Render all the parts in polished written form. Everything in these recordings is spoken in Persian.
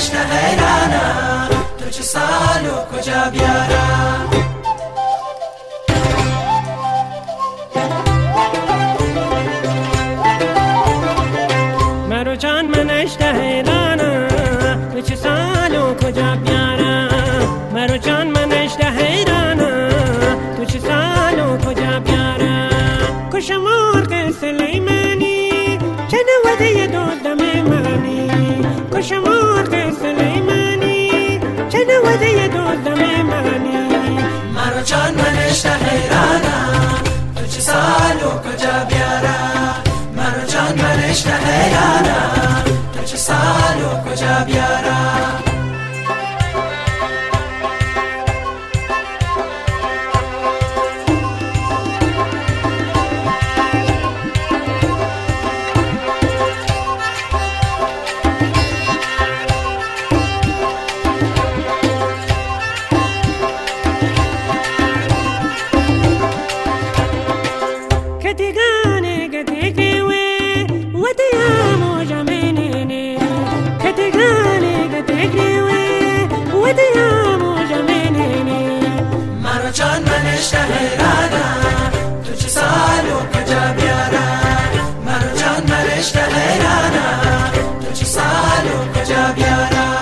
اشته حیرانم تو چه سال و کجا بیارم. مرو جان من اشته حیرانم تو چه سال و کجا بیارم. مرو جان من اشته حیرانم تو چه سال و کجا بیارم. کش مرغ سلیمانی چه نوده دادم منی. کش مرغ سلیمانی چه نوده دادم منی. مرو جان من اشته حیرانم تو چه سال و کجا بیارم. مرو جان من اشته حیرانم تو چه سال و کجا بیارم. مرو جان من اشته حیرانم تو چه سال و کجا بیارم. مرو جان من اشته حیرانم تو چه سال و کجا بیارم.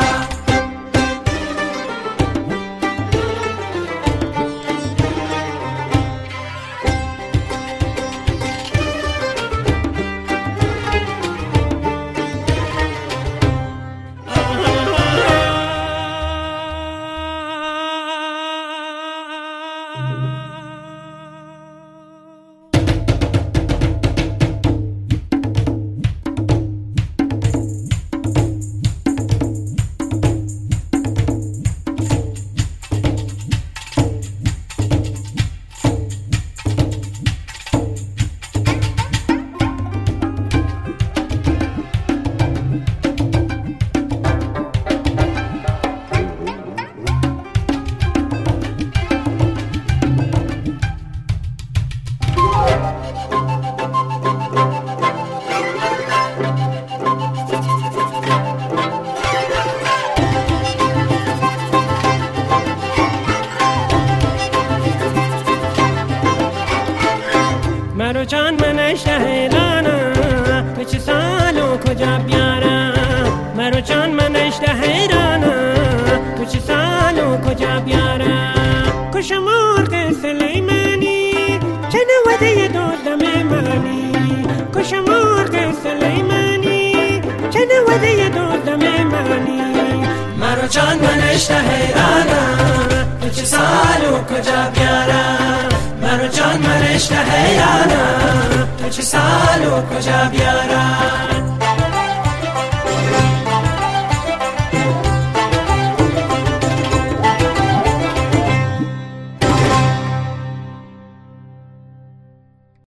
مرو جان من اشته حیرانم تو چه سال و کجا بیارم. مرو جان من اشته حیرانم تو چه سال و کجا بیارم. کش مرغ سلیمانی چه نوده دادم منی. کش مرغ سلیمانی چه نوده دادم منی. مرو جان من اشته حیرانم تو چه سال و کجا بیارم. مرو جان من اشته حیرانم تو چه سال و کجا بیارم.